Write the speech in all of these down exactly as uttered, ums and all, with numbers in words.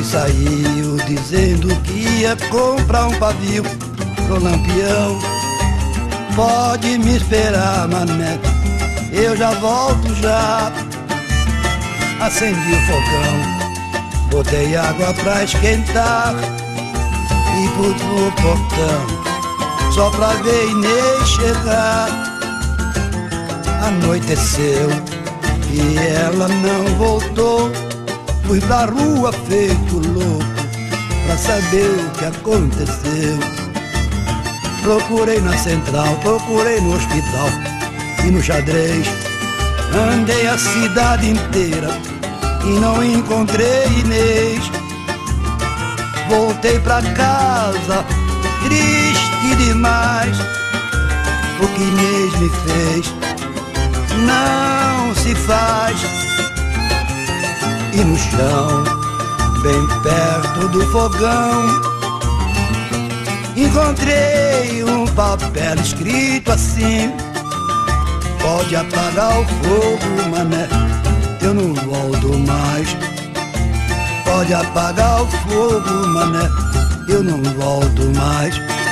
saiu dizendo que ia comprar um pavio pro Lampião. Pode me esperar, mané, eu já volto já. Acendi o fogão, botei água pra esquentar e fui pro portão só pra ver Inês chegar. Anoiteceu e ela não voltou. Fui pra rua feito louco pra saber o que aconteceu. Procurei na central, procurei no hospital e no xadrez. Andei a cidade inteira e não encontrei Inês. Voltei pra casa triste demais. O que Inês me fez não se faz. E no chão, bem perto do fogão, encontrei um papel escrito assim: pode apagar o fogo, mané, eu não volto mais. Pode apagar o fogo, mané, eu não volto mais.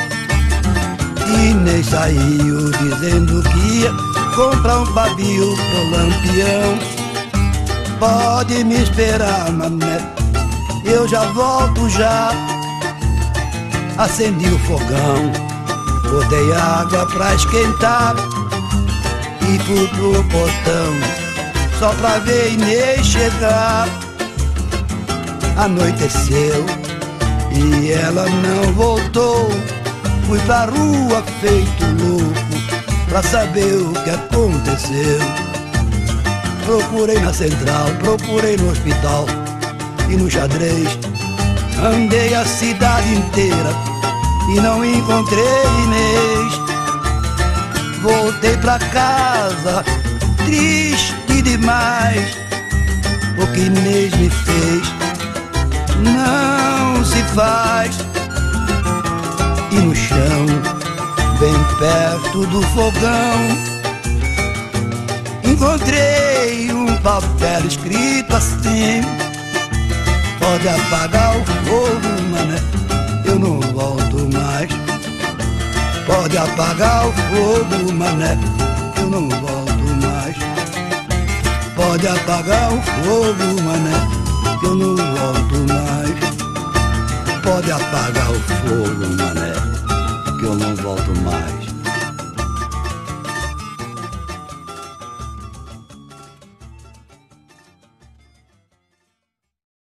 Inês saiu dizendo que ia comprar um pavio pro Lampião. Pode me esperar, mané, eu já volto já. Acendi o fogão, botei água pra esquentar e fui pro portão só pra ver Inês chegar. Anoiteceu e ela não voltou. Fui pra rua feito louco pra saber o que aconteceu. Procurei na central, procurei no hospital e no xadrez. Andei a cidade inteira e não encontrei Inês. Voltei pra casa triste demais. O que Inês me fez não se faz. E no chão, bem perto do fogão, encontrei um papel escrito assim: pode apagar o fogo, mané, eu não volto mais. Pode apagar o fogo, mané, eu não volto mais. Pode apagar o fogo, mané, eu não volto mais. Pode apagar o fogo, mané, que eu não volto mais.